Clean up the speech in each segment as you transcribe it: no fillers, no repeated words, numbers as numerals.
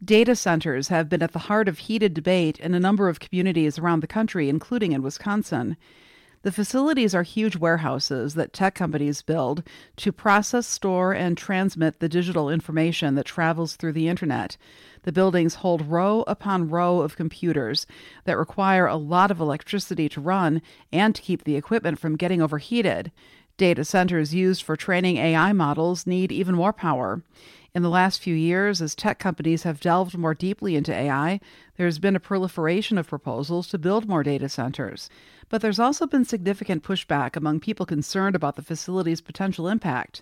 Data centers have been at the heart of heated debate in a number of communities around the country, including in Wisconsin. The facilities are huge warehouses that tech companies build to process, store, and transmit the digital information that travels through the internet. The buildings hold row upon row of computers that require a lot of electricity to run and to keep the equipment from getting overheated. Data centers used for training AI models need even more power. In the last few years, as tech companies have delved more deeply into AI, there's been a proliferation of proposals to build more data centers. But there's also been significant pushback among people concerned about the facility's potential impact.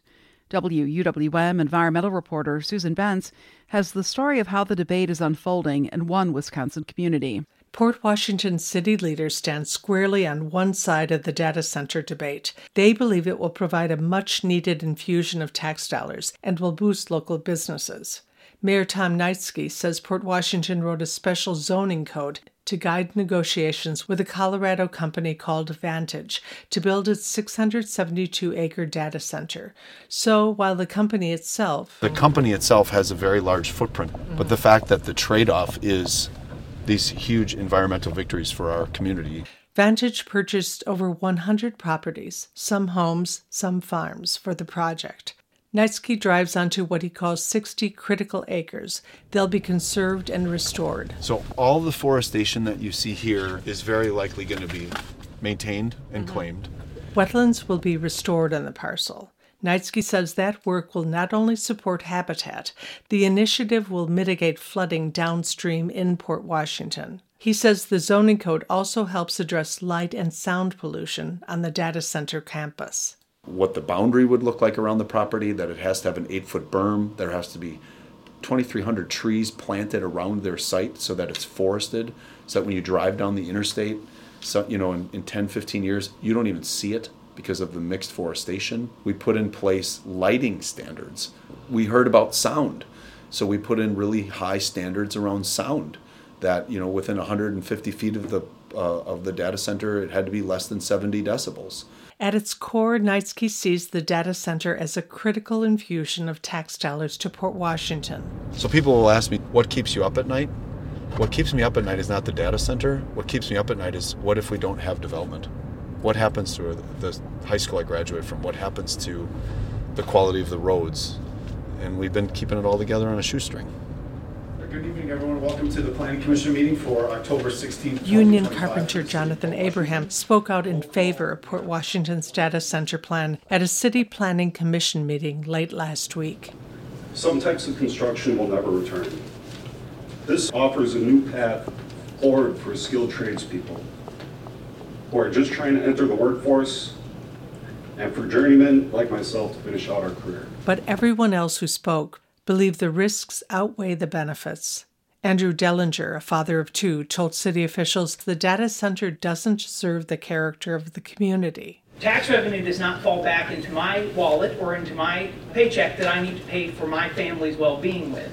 WUWM environmental reporter Susan Bentz has the story of how the debate is unfolding in one Wisconsin community. Port Washington city leaders stand squarely on one side of the data center debate. They believe it will provide a much-needed infusion of tax dollars and will boost local businesses. Mayor Tom Kneitzke says Port Washington wrote a special zoning code to guide negotiations with a Colorado company called Vantage to build its 672-acre data center. So while the company itself has a very large footprint, but the fact that the trade-off is these huge environmental victories for our community. Vantage purchased over 100 properties, some homes, some farms, for the project. Kneitzke drives onto what he calls 60 critical acres. They'll be conserved and restored. So all the forestation that you see here is very likely going to be maintained and claimed. Wetlands will be restored on the parcel. Kneitzke says that work will not only support habitat, the initiative will mitigate flooding downstream in Port Washington. He says the zoning code also helps address light and sound pollution on the data center campus. What the boundary would look like around the property, that it has to have an 8-foot berm, there has to be 2,300 trees planted around their site so that it's forested, so that when you drive down the interstate, in 10, 15 years, you don't even see it because of the mixed forestation. We put in place lighting standards. We heard about sound, so we put in really high standards around sound that, within 150 feet of the data center, it had to be less than 70 decibels. At its core, Kneitzke sees the data center as a critical infusion of tax dollars to Port Washington. So people will ask me, what keeps you up at night? What keeps me up at night is not the data center. What keeps me up at night is, what if we don't have development? What happens to the high school I graduated from? What happens to the quality of the roads? And we've been keeping it all together on a shoestring. Good evening, everyone. Welcome to the Planning Commission meeting for October 16th. Union carpenter Jonathan Abraham spoke out in favor of Port Washington's data center plan at a city planning commission meeting late last week. Some types of construction will never return. This offers a new path forward for skilled tradespeople who are just trying to enter the workforce, and for journeymen like myself to finish out our career. But everyone else who spoke believed the risks outweigh the benefits. Andrew Dellinger, a father of two, told city officials the data center doesn't serve the character of the community. Tax revenue does not fall back into my wallet or into my paycheck that I need to pay for my family's well-being with.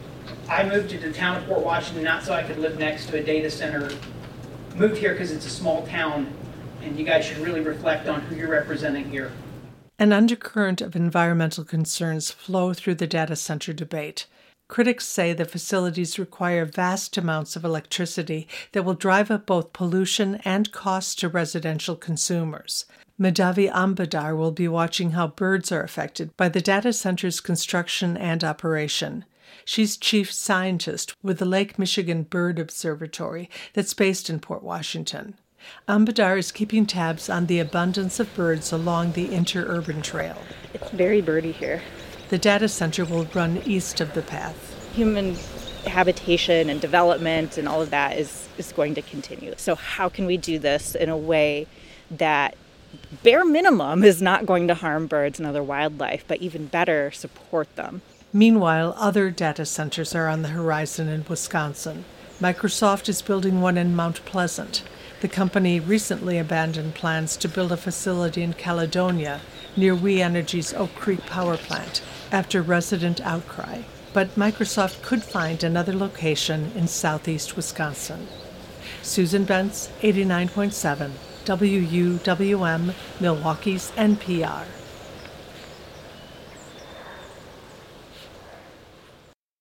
I moved to the town of Port Washington not so I could live next to a data center. Moved here because it's a small town, and you guys should really reflect on who you're representing here. An undercurrent of environmental concerns flow through the data center debate. Critics say the facilities require vast amounts of electricity that will drive up both pollution and costs to residential consumers. Madhavi Ambadar will be watching how birds are affected by the data center's construction and operation. She's chief scientist with the Lake Michigan Bird Observatory that's based in Port Washington. Ambadar is keeping tabs on the abundance of birds along the interurban trail. It's very birdy here. The data center will run east of the path. Human habitation and development and all of that is going to continue. So how can we do this in a way that bare minimum is not going to harm birds and other wildlife, but even better, support them? Meanwhile, other data centers are on the horizon in Wisconsin. Microsoft is building one in Mount Pleasant. The company recently abandoned plans to build a facility in Caledonia near We Energy's Oak Creek power plant after resident outcry. But Microsoft could find another location in southeast Wisconsin. Susan Bentz, 89.7, WUWM, Milwaukee's NPR.